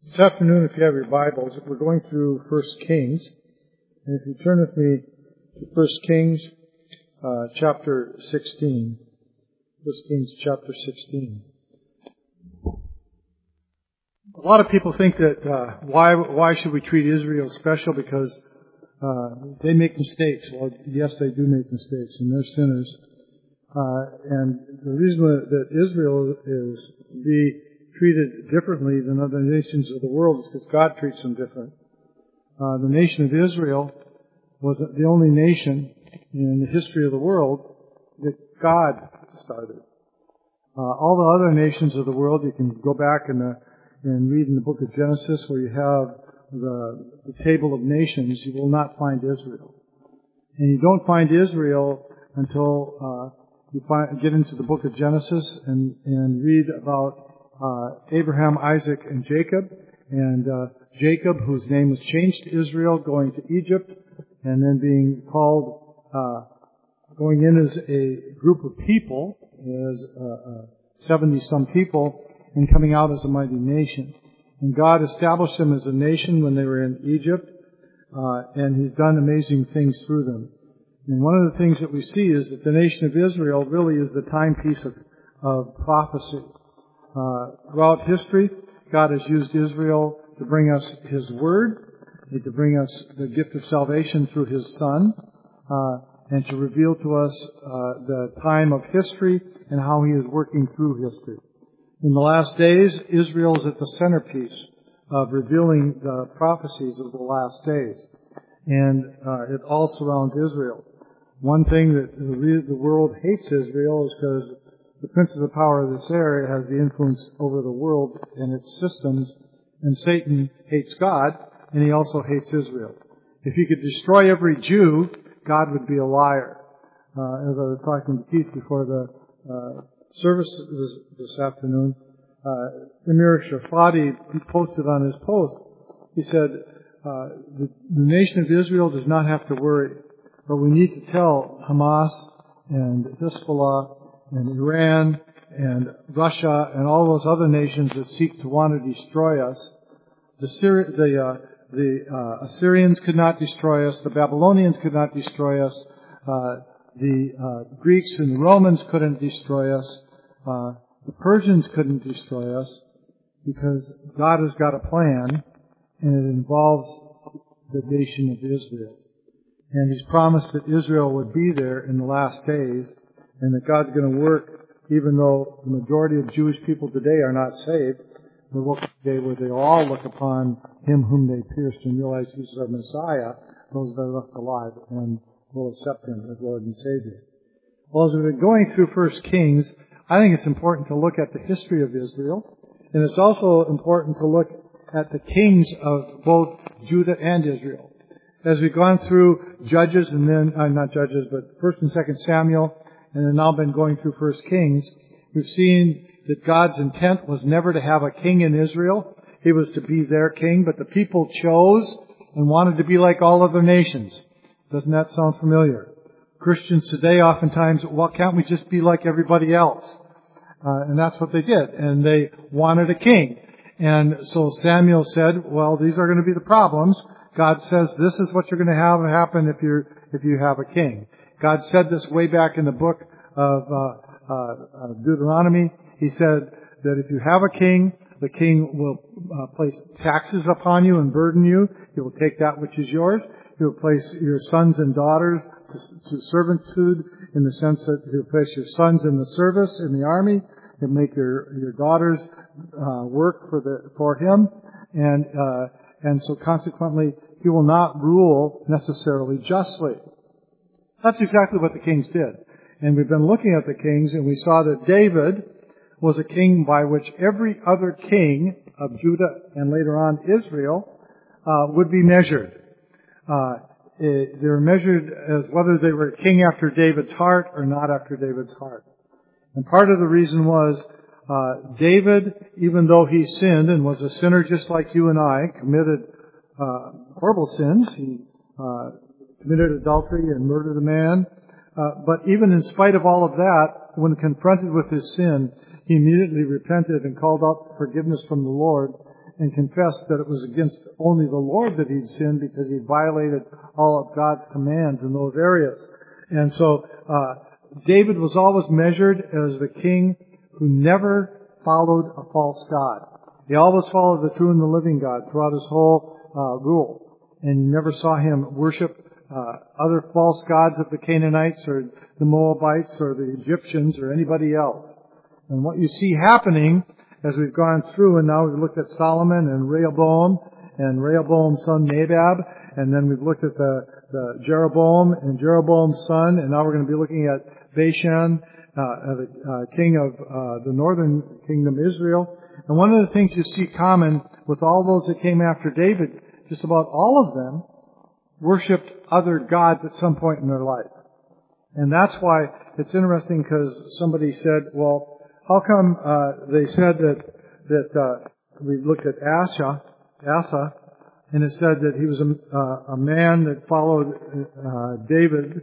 This afternoon, if you have your Bibles, we're going through 1 Kings. And if you turn with me to 1 Kings chapter 16. 1 Kings chapter 16. A lot of people think that why should we treat Israel special? Because they make mistakes. Well, yes, they do make mistakes, and they're sinners. And the reason that Israel is to be treated differently than other nations of the world is because God treats them different. The nation of Israel was the only nation in the history of the world that God started. All the other nations of the world, you can go back and read in the book of Genesis where you have the table of nations. You will not find Israel. And you don't find Israel until you get into the book of Genesis and read about Abraham, Isaac, and Jacob. And Jacob, whose name was changed to Israel, going to Egypt, and then being called, going in as a group of people, as 70-some people, and coming out as a mighty nation. And God established them as a nation when they were in Egypt, and He's done amazing things through them. And one of the things that we see is that the nation of Israel really is the timepiece of prophecy. Throughout history, God has used Israel to bring us His Word, to bring us the gift of salvation through His Son, and to reveal to us the time of history and how He is working through history. In the last days, Israel is at the centerpiece of revealing the prophecies of the last days. And it all surrounds Israel. One thing that the world hates Israel is because the prince of the power of this area has the influence over the world and its systems, and Satan hates God, and he also hates Israel. If he could destroy every Jew, God would be a liar. As I was talking to Keith before the service this afternoon, Emir Shafati posted on his post, he said, the nation of Israel does not have to worry, but we need to tell Hamas and Hezbollah and Iran and Russia and all those other nations that seek to want to destroy us. The Assyrians could not destroy us. The Babylonians could not destroy us. The Greeks and the Romans couldn't destroy us. The Persians couldn't destroy us, because God has got a plan, and it involves the nation of Israel. And He's promised that Israel would be there in the last days, and that God's going to work, even though the majority of Jewish people today are not saved. There will be a day where they will all look upon Him whom they pierced and realize He's their Messiah, those that are left alive, and will accept Him as Lord and Savior. Well, as we've been going through 1 Kings, I think it's important to look at the history of Israel, and it's also important to look at the kings of both Judah and Israel. As we've gone through Judges, and then, not Judges, but 1 and 2 Samuel, and then now been going through 1 Kings, we've seen that God's intent was never to have a king in Israel. He was to be their king, but the people chose and wanted to be like all other nations. Doesn't that sound familiar? Christians today oftentimes, well, can't we just be like everybody else? And that's what they did. And they wanted a king. And so Samuel said, well, these are going to be the problems. God says this is what you're going to have happen if you have a king. God said this way back in the book of Deuteronomy. He said that if you have a king, the king will place taxes upon you and burden you. He will take that which is yours. He will place your sons and daughters to servitude, in the sense that He'll place your sons in the service in the army. He'll make your daughters work for Him, and so consequently He will not rule necessarily justly. That's exactly what the kings did. And we've been looking at the kings, and we saw that David was a king by which every other king of Judah and later on Israel would be measured. They were measured as whether they were a king after David's heart or not after David's heart. And part of the reason was David, even though he sinned and was a sinner just like you and I, committed horrible sins. He committed adultery and murdered a man. But even in spite of all of that, when confronted with his sin, he immediately repented and called out forgiveness from the Lord and confessed that it was against only the Lord that he'd sinned because he violated all of God's commands in those areas. And so David was always measured as the king who never followed a false god. He always followed the true and the living God throughout his whole rule. And you never saw him worship other false gods of the Canaanites or the Moabites or the Egyptians or anybody else. And what you see happening as we've gone through, and now we've looked at Solomon and Rehoboam's son Nadab, and then we've looked at the Jeroboam and Jeroboam's son, and now we're going to be looking at Bashan, the king of the northern kingdom, Israel. And one of the things you see common with all those that came after David, just about all of them worshipped other gods at some point in their life. And that's why it's interesting, because somebody said, well, how come they said that we looked at Asa, and it said that he was a man that followed David.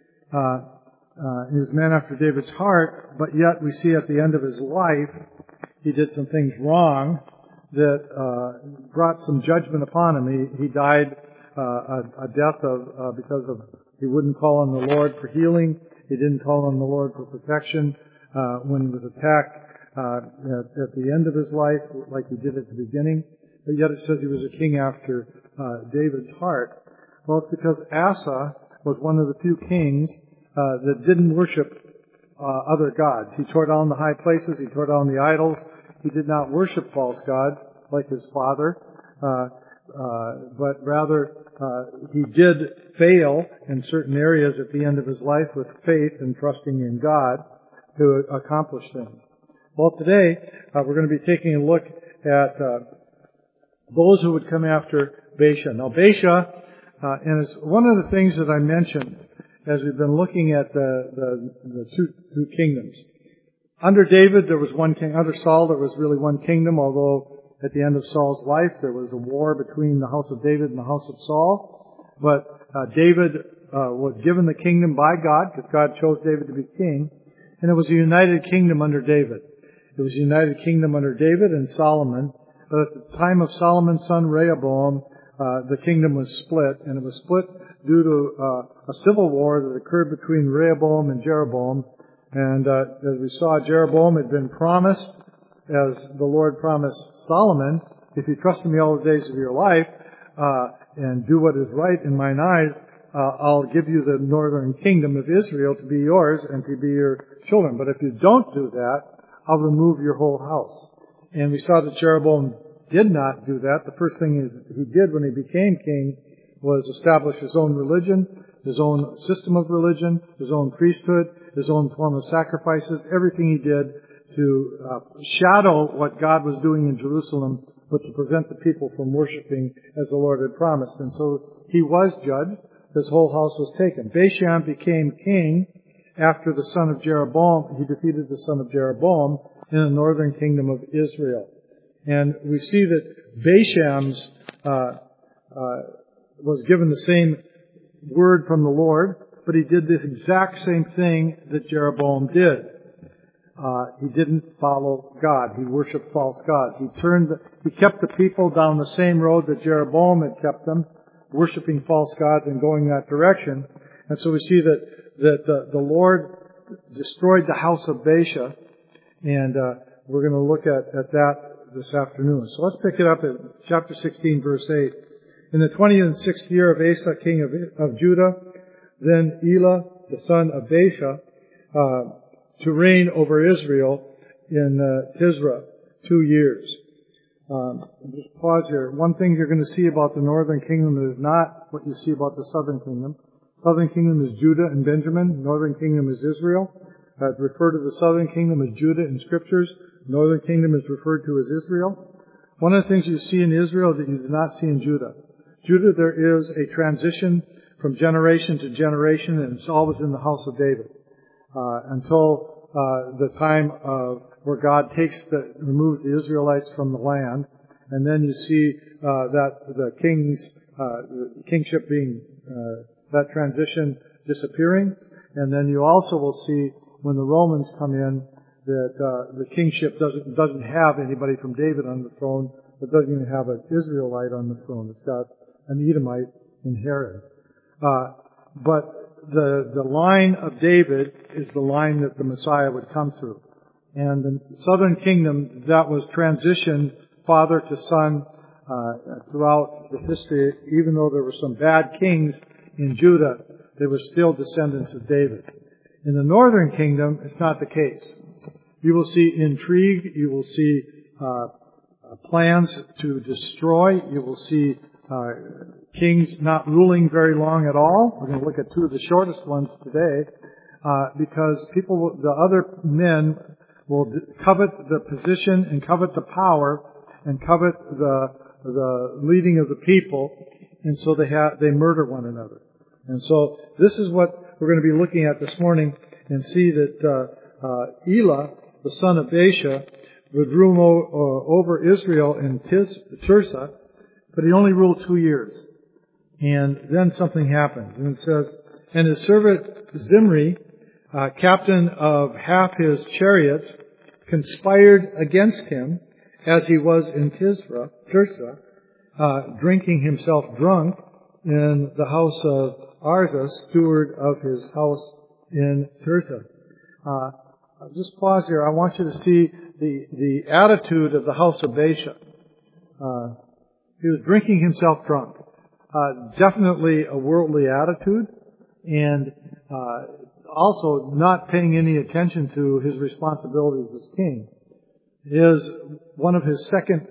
He was a man after David's heart, but yet we see at the end of his life he did some things wrong that brought some judgment upon him. He died a death because of he wouldn't call on the Lord for healing. He didn't call on the Lord for protection when he was attacked at the end of his life, like he did at the beginning. But yet it says he was a king after David's heart. Well, it's because Asa was one of the few kings that didn't worship other gods. He tore down the high places. He tore down the idols. He did not worship false gods like his father, but rather he did fail in certain areas at the end of his life with faith and trusting in God to accomplish things. Well, today we're going to be taking a look at those who would come after Baasha. Now, Baasha, and it's one of the things that I mentioned as we've been looking at the two kingdoms. Under David, there was one king. Under Saul, there was really one kingdom, although at the end of Saul's life, there was a war between the house of David and the house of Saul. But David was given the kingdom by God, because God chose David to be king. And it was a united kingdom under David. It was a united kingdom under David and Solomon. But at the time of Solomon's son Rehoboam, the kingdom was split. And it was split due to a civil war that occurred between Rehoboam and Jeroboam. And as we saw, Jeroboam had been promised, as the Lord promised Solomon, if you trust in me all the days of your life and do what is right in mine eyes, I'll give you the northern kingdom of Israel to be yours and to be your children. But if you don't do that, I'll remove your whole house. And we saw that Jeroboam did not do that. The first thing he did when he became king was establish his own religion, his own system of religion, his own priesthood, his own form of sacrifices, everything he did to shadow what God was doing in Jerusalem, but to prevent the people from worshiping as the Lord had promised. And so he was judged. His whole house was taken. Baasha became king after the son of Jeroboam. He defeated the son of Jeroboam in the northern kingdom of Israel. And we see that Baasham's was given the same word from the Lord, but he did the exact same thing that Jeroboam did. He didn't follow God. He worshipped false gods. He kept the people down the same road that Jeroboam had kept them, worshipping false gods and going that direction. And so we see that the Lord destroyed the house of Baasha, and we're going to look at that this afternoon. So let's pick it up at chapter 16, verse 8. In the 26th year of Asa, king of Judah, then Elah, the son of Baasha, to reign over Israel in Tisra, 2 years. Just pause here. One thing you're going to see about the northern kingdom is not what you see about the southern kingdom. Southern kingdom is Judah and Benjamin. Northern kingdom is Israel. Referred to the southern kingdom as Judah in scriptures. Northern kingdom is referred to as Israel. One of the things you see in Israel that you do not see in Judah. Judah, there is a transition from generation to generation, and it's always in the house of David. Until the time of where God removes the Israelites from the land, and then you see that the kingship being that transition disappearing, and then you also will see when the Romans come in the kingship doesn't have anybody from David on the throne, but doesn't even have an Israelite on the throne. It's got an Edomite in Herod. But the line of David is the line that the Messiah would come through. And the southern kingdom, that was transitioned father to son throughout the history. Even though there were some bad kings in Judah, they were still descendants of David. In the northern kingdom, it's not the case. You will see intrigue. You will see plans to destroy. You will see kings not ruling very long at all. We're going to look at two of the shortest ones today, because the other men will covet the position and covet the power and covet the leading of the people, and so they murder one another. And so this is what we're going to be looking at this morning, and see that Elah, the son of Baasha, would rule over Israel in Tirzah, but he only ruled 2 years. And then something happened. And it says, and his servant Zimri, captain of half his chariots, conspired against him as he was in Tirzah, drinking himself drunk in the house of Arza, steward of his house in Tirzah. I'll just pause here. I want you to see the attitude of the house of Baasha. He was drinking himself drunk. Definitely a worldly attitude, and also not paying any attention to his responsibilities as king. One of his second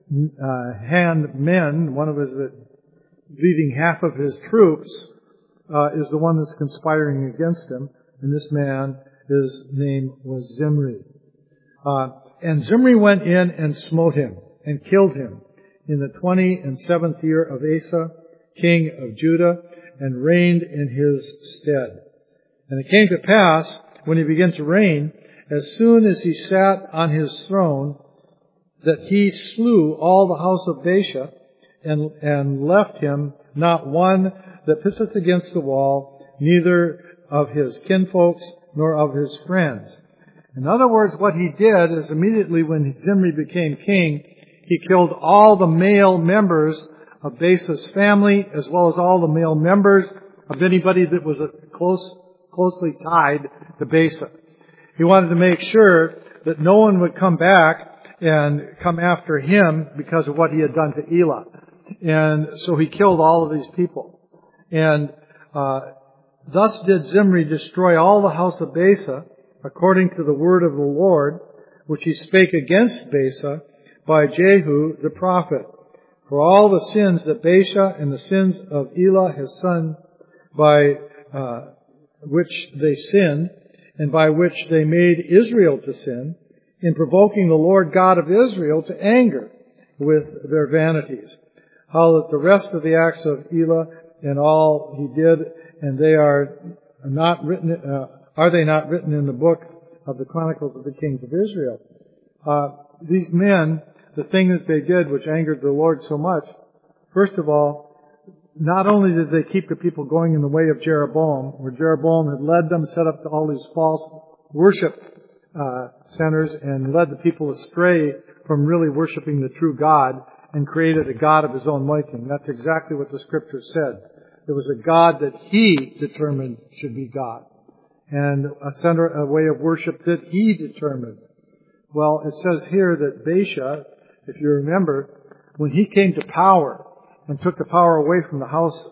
hand men, one of his leading half of his troops, is the one that's conspiring against him, and this man, his name was Zimri. And Zimri went in and smote him and killed him in the 27th year of Asa, king of Judah, and reigned in his stead. And it came to pass, when he began to reign, as soon as he sat on his throne, that he slew all the house of Baasha, and left him not one that pisseth against the wall, neither of his kinfolks nor of his friends. In other words, what he did is immediately when Zimri became king, he killed all the male members of Baasha's family, as well as all the male members of anybody that was closely tied to Baasha. He wanted to make sure that no one would come back and come after him because of what he had done to Elah. And so he killed all of these people. And thus did Zimri destroy all the house of Baasha, according to the word of the Lord, which he spake against Baasha by Jehu the prophet. For all the sins that Baasha and the sins of Elah his son, by which they sinned, and by which they made Israel to sin, in provoking the Lord God of Israel to anger with their vanities. How that the rest of the acts of Elah and all he did, and they are they not written in the book of the Chronicles of the Kings of Israel? These men, the thing that they did which angered the Lord so much, first of all, not only did they keep the people going in the way of Jeroboam, where Jeroboam had led them, set up all these false worship centers, and led the people astray from really worshiping the true God, and created a god of his own making. That's exactly what the Scripture said. It was a god that he determined should be God, and a way of worship that he determined. Well, it says here that Baasha, if you remember, when he came to power and took the power away from the house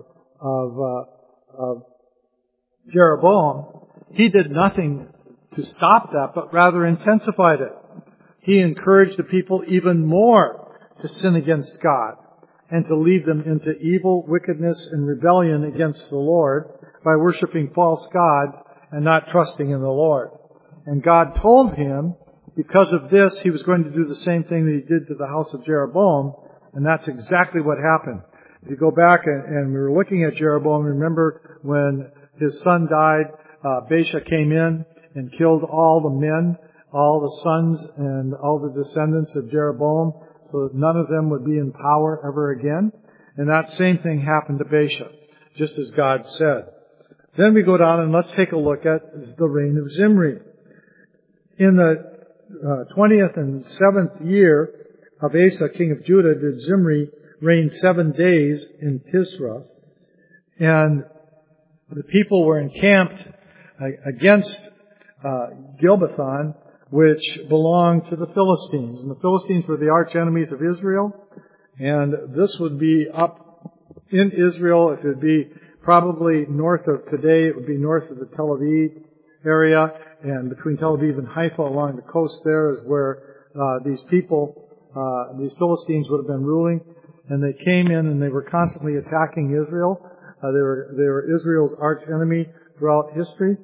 of Jeroboam, he did nothing to stop that, but rather intensified it. He encouraged the people even more to sin against God and to lead them into evil, wickedness, and rebellion against the Lord by worshiping false gods and not trusting in the Lord. And God told him, because of this, he was going to do the same thing that he did to the house of Jeroboam, and that's exactly what happened. If you go back and we were looking at Jeroboam, remember when his son died, Baasha came in and killed all the men, all the sons and all the descendants of Jeroboam, so that none of them would be in power ever again. And that same thing happened to Baasha, just as God said. Then we go down and let's take a look at the reign of Zimri. In the 20th and 7th year of Asa, king of Judah, did Zimri reign 7 days in Tisra. And the people were encamped against Gilbothon, which belonged to the Philistines. And the Philistines were the arch enemies of Israel. And this would be up in Israel. It would be probably north of today. It would be north of the Tel Aviv area. And between Tel Aviv and Haifa along the coast there is where these Philistines would have been ruling. And they came in and they were constantly attacking Israel. They were Israel's arch enemy throughout history.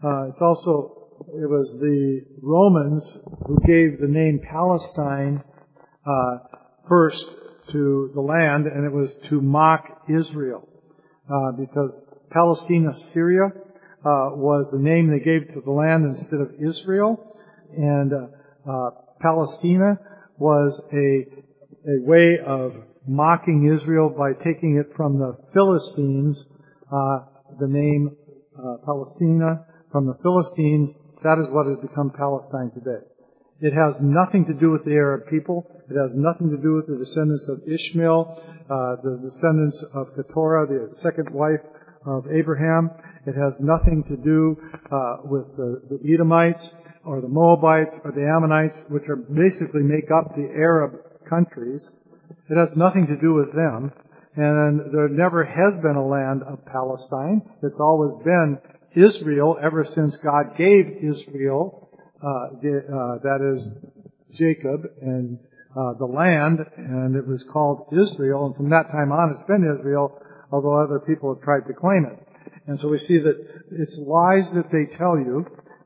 It was the Romans who gave the name Palestine first to the land, and it was to mock Israel, because Palestina, Syria, was the name they gave to the land instead of Israel, and Palestina was a way of mocking Israel by taking it from the Philistines, the name Palestina, from the Philistines. That is what has become Palestine today. It has nothing to do with the Arab people. It has nothing to do with the descendants of Ishmael, the descendants of Keturah, the second wife of Abraham. It has nothing to do with the Edomites or the Moabites or the Ammonites, which are basically make up the Arab countries. It has nothing to do with them. And there never has been a land of Palestine. It's always been Israel ever since God gave Israel, that is Jacob, and the land, and it was called Israel. And from that time on, it's been Israel, although other people have tried to claim it. And so we see that it's lies that they tell you,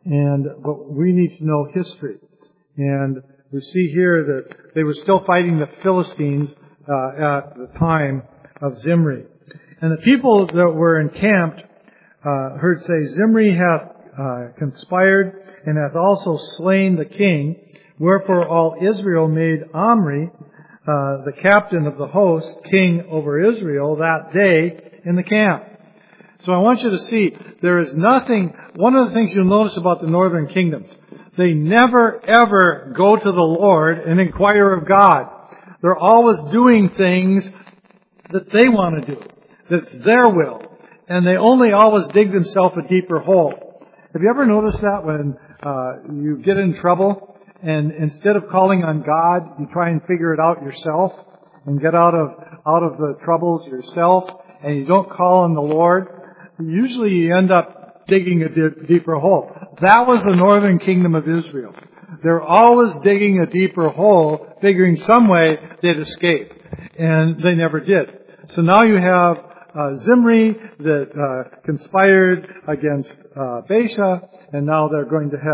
but we need to know history. And we see here that they were still fighting the Philistines at the time of Zimri. And the people that were encamped heard say, Zimri hath conspired and hath also slain the king. Wherefore all Israel made Omri, the captain of the host, king over Israel that day in the camp. So I want you to see, there is nothing, one of the things you'll notice about the northern kingdoms, they never ever go to the Lord and inquire of God. They're always doing things that they want to do, that's their will. And they only always dig themselves a deeper hole. Have you ever noticed that when you get in trouble and instead of calling on God, you try and figure it out yourself and get out of the troubles yourself, and you don't call on the Lord? Usually you end up digging a deeper hole. That was the northern kingdom of Israel. They're always digging a deeper hole, figuring some way they'd escape. And they never did. So now you have Zimri that conspired against Baasha, and now they're going to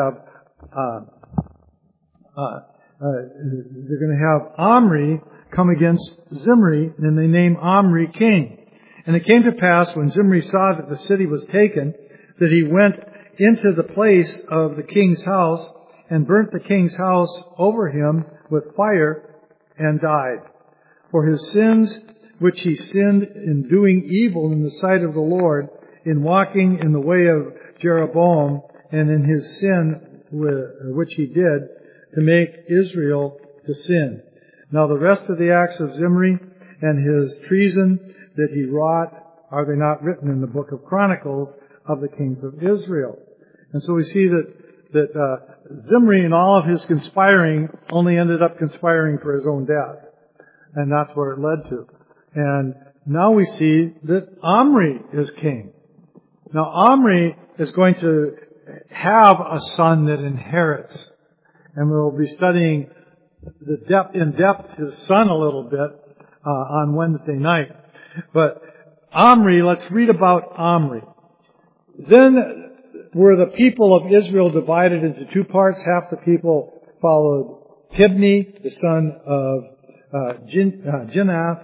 have Omri come against Zimri, and they name Omri king. And it came to pass when Zimri saw that the city was taken, that he went into the place of the king's house and burnt the king's house over him with fire and died. For his sins which he sinned in doing evil in the sight of the Lord, in walking in the way of Jeroboam, and in his sin which he did, to make Israel to sin. Now the rest of the acts of Zimri and his treason that he wrought, are they not written in the book of Chronicles of the kings of Israel? And so we see that Zimri and all of his conspiring only ended up conspiring for his own death. And that's where it led to. And now we see that Omri is king. Now Omri is going to have a son that inherits. And we'll be studying in depth his son a little bit on Wednesday night. But Omri, let's read about Omri. Then were the people of Israel divided into two parts. Half the people followed Tibni, the son of Ginath,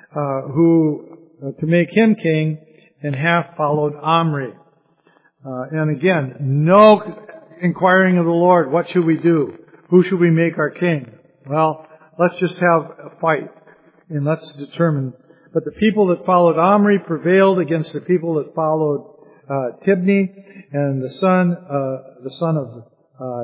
to make him king, and half followed Omri. And again, no inquiring of the Lord, what should we do? Who should we make our king? Well, let's just have a fight, and let's determine. But the people that followed Omri prevailed against the people that followed Tibni, and the son of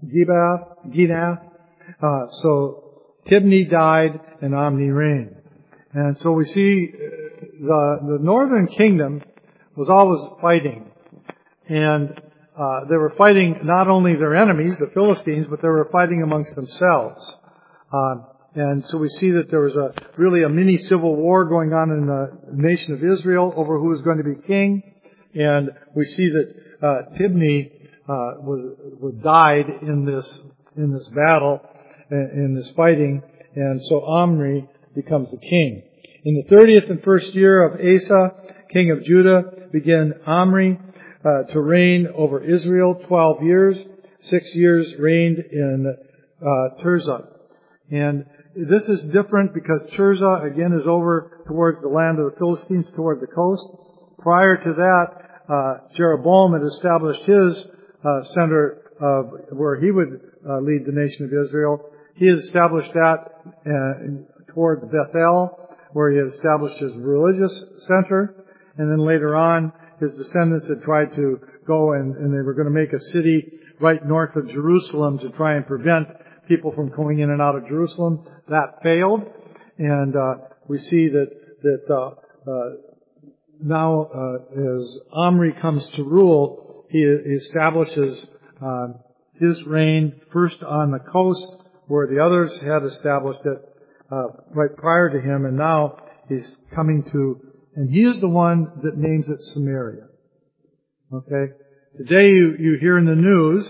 Ginath. So Tibni died and Omri reigned. And so we see the northern kingdom was always fighting. And they were fighting not only their enemies, the Philistines, but they were fighting amongst themselves. And so we see that there was really a mini civil war going on in the nation of Israel over who was going to be king. And we see that Tibni died in this battle, in this fighting, and so Omri becomes the king. In the 30th and first year of Asa, king of Judah, began Omri to reign over Israel 12 years. 6 years reigned in Tirzah. And this is different because Tirzah, again, is over towards the land of the Philistines, toward the coast. Prior to that, Jeroboam had established his center of where he would lead the nation of Israel. He had established that toward Bethel, where he had established his religious center. And then later on, his descendants had tried to go and they were going to make a city right north of Jerusalem to try and prevent people from going in and out of Jerusalem. That failed. And we see that now as Omri comes to rule, he establishes his reign first on the coast where the others had established it right prior to him, and now he's coming to, and he is the one that names it Samaria. Okay? Today you hear in the news,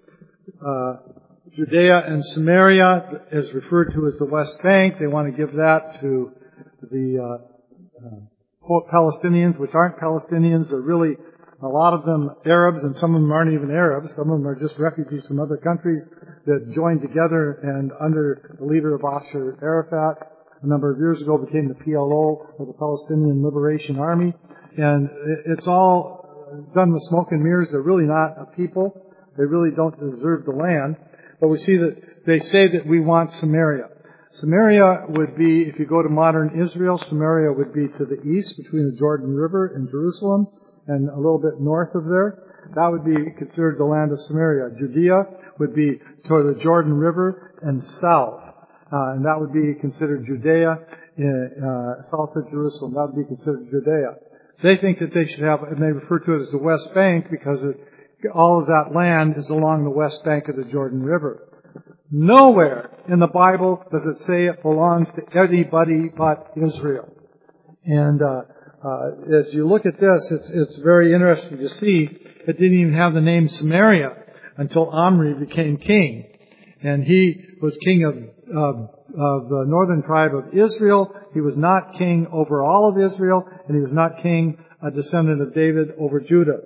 Judea and Samaria is referred to as the West Bank. They want to give that to the Palestinians, which aren't Palestinians. They're really, a lot of them Arabs, and some of them aren't even Arabs. Some of them are just refugees from other countries that joined together and under the leader of Bashar Arafat a number of years ago became the PLO, or the Palestinian Liberation Army. And it's all done with smoke and mirrors. They're really not a people. They really don't deserve the land. But we see that they say that we want Samaria. Samaria would be, if you go to modern Israel, Samaria would be to the east between the Jordan River and Jerusalem and a little bit north of there. That would be considered the land of Samaria. Judea would be toward the Jordan River and south. And that would be considered Judea, south of Jerusalem. That would be considered Judea. They think that they should have, and they refer to it as the West Bank because all of that land is along the west bank of the Jordan River. Nowhere in the Bible does it say it belongs to anybody but Israel. And as you look at this, it's very interesting to see it didn't even have the name Samaria until Omri became king. And he was king of the northern tribe of Israel. He was not king over all of Israel, and he was not king, a descendant of David, over Judah.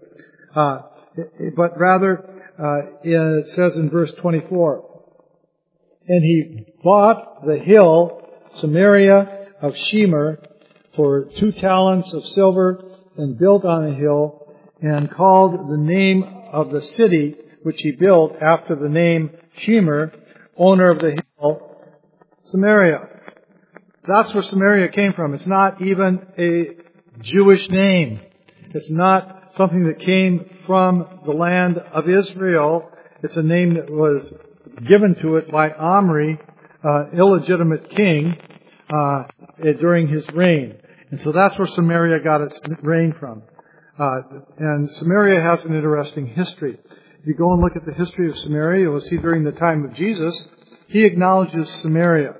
But rather, it says in verse 24, and he bought the hill, Samaria of Shemer, for 2 talents of silver, and built on the hill, and called the name of the city which he built after the name Shemer, owner of the hill, Samaria. That's where Samaria came from. It's not even a Jewish name. It's not something that came from the land of Israel. It's a name that was given to it by Omri, illegitimate king, during his reign. And so that's where Samaria got its reign from. And Samaria has an interesting history. If you go and look at the history of Samaria, you'll see during the time of Jesus, he acknowledges Samaria.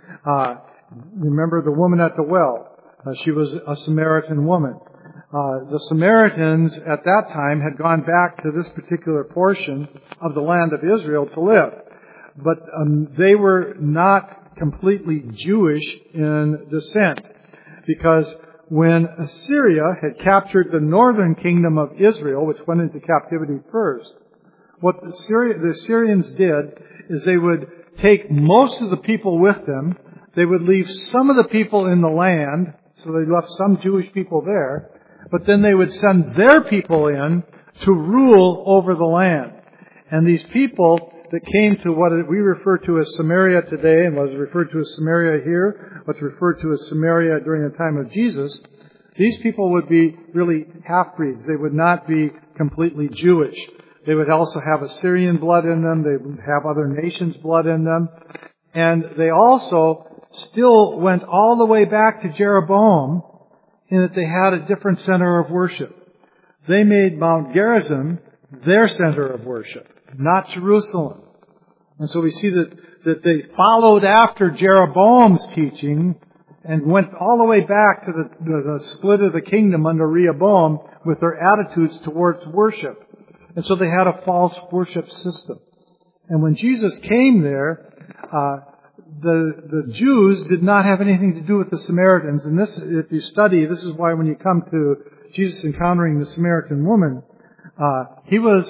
Remember the woman at the well. She was a Samaritan woman. The Samaritans at that time had gone back to this particular portion of the land of Israel to live. But they were not completely Jewish in descent. Because when Assyria had captured the northern kingdom of Israel, which went into captivity first, what the Assyrians did is they would take most of the people with them. They would leave some of the people in the land, so they left some Jewish people there, but then they would send their people in to rule over the land. And these people that came to what we refer to as Samaria today, and what is referred to as Samaria here, what's referred to as Samaria during the time of Jesus, these people would be really half-breeds. They would not be completely Jewish. They would also have Assyrian blood in them. They would have other nations' blood in them. And they also still went all the way back to Jeroboam in that they had a different center of worship. They made Mount Gerizim their center of worship, not Jerusalem. And so we see that they followed after Jeroboam's teaching and went all the way back to the split of the kingdom under Rehoboam with their attitudes towards worship. And so they had a false worship system. And when Jesus came there, the Jews did not have anything to do with the Samaritans. And this, if you study, this is why when you come to Jesus encountering the Samaritan woman, he was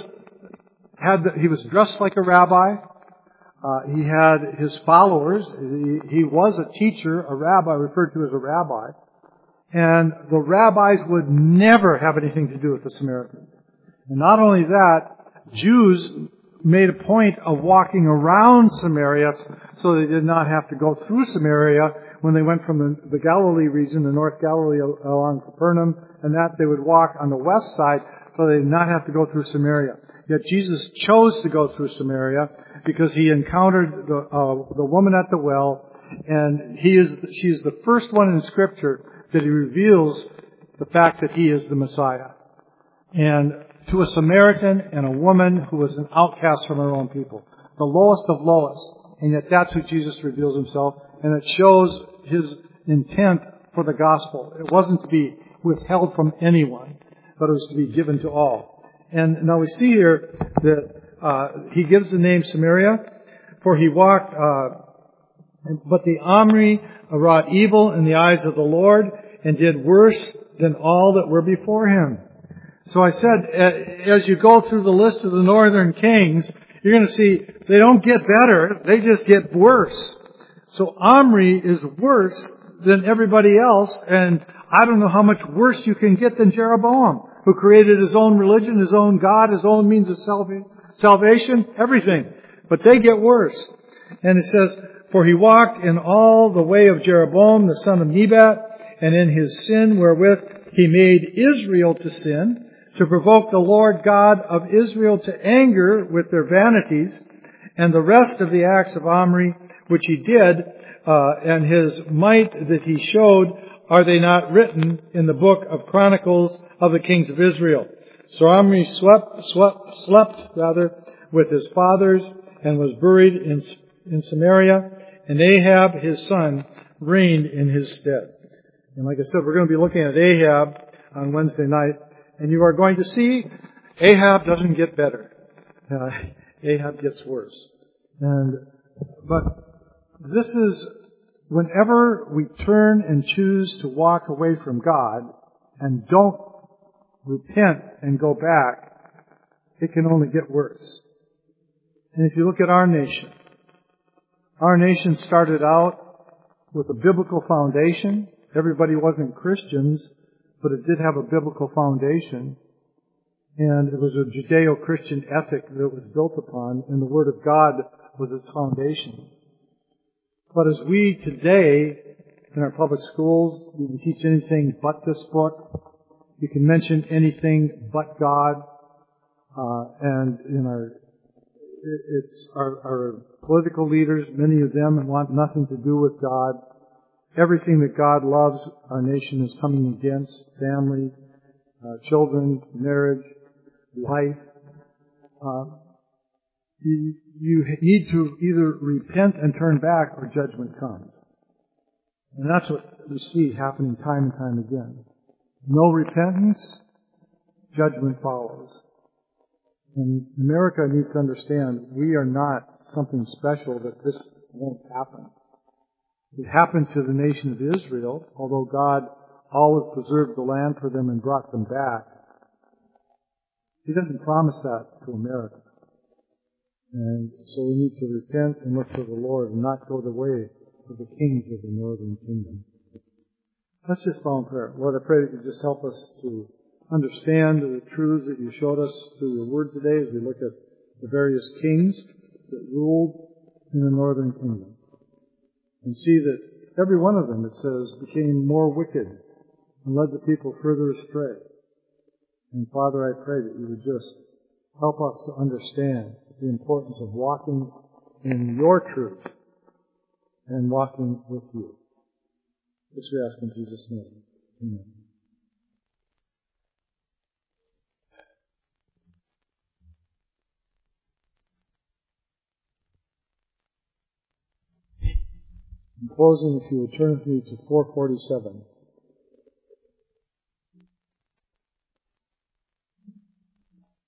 dressed like a rabbi. He had his followers. He was a teacher, a rabbi, referred to as a rabbi. And the rabbis would never have anything to do with the Samaritans. And not only that, Jews made a point of walking around Samaria so they did not have to go through Samaria when they went from the Galilee region, the North Galilee along Capernaum, and that they would walk on the west side so they did not have to go through Samaria. Yet Jesus chose to go through Samaria because he encountered the woman at the well, and she is the first one in Scripture that he reveals the fact that he is the Messiah. And to a Samaritan and a woman who was an outcast from her own people. The lowest of lowest. And yet that's who Jesus reveals himself. And it shows his intent for the gospel. It wasn't to be withheld from anyone, but it was to be given to all. And now we see here that he gives the name Samaria, for he walked, but the Omri wrought evil in the eyes of the Lord and did worse than all that were before him. So I said, as you go through the list of the northern kings, you're going to see they don't get better, they just get worse. So Omri is worse than everybody else, and I don't know how much worse you can get than Jeroboam, who created his own religion, his own God, his own means of salvation, everything. But they get worse. And it says, for he walked in all the way of Jeroboam, the son of Nebat, and in his sin wherewith he made Israel to sin, to provoke the Lord God of Israel to anger with their vanities, and the rest of the acts of Omri, which he did, and his might that he showed, are they not written in the book of Chronicles of the kings of Israel? So Omri slept with his fathers, and was buried in Samaria, and Ahab his son reigned in his stead. And like I said, we're going to be looking at Ahab on Wednesday night. And you are going to see Ahab doesn't get better. Ahab gets worse. But this is whenever we turn and choose to walk away from God and don't repent and go back, it can only get worse. And if you look at our nation started out with a biblical foundation. Everybody wasn't Christians, but it did have a biblical foundation, and it was a Judeo-Christian ethic that it was built upon, and the Word of God was its foundation. But as we today, in our public schools, you can teach anything but this book. You can mention anything but God, and in our political leaders, many of them want nothing to do with God. Everything that God loves, our nation is coming against: family, children, marriage, life. You need to either repent and turn back, or judgment comes. And that's what we see happening time and time again. No repentance, judgment follows. And America needs to understand we are not something special that this won't happen. It happened to the nation of Israel, although God always preserved the land for them and brought them back. He doesn't promise that to America. And so we need to repent and look for the Lord and not go the way of the kings of the northern kingdom. Let's just bow in prayer. Lord, I pray that you just help us to understand the truths that you showed us through your word today as we look at the various kings that ruled in the northern kingdom. And see that every one of them, it says, became more wicked and led the people further astray. And Father, I pray that you would just help us to understand the importance of walking in your truth and walking with you. This we ask in Jesus' name. Amen. In closing, if you would turn with me to 447.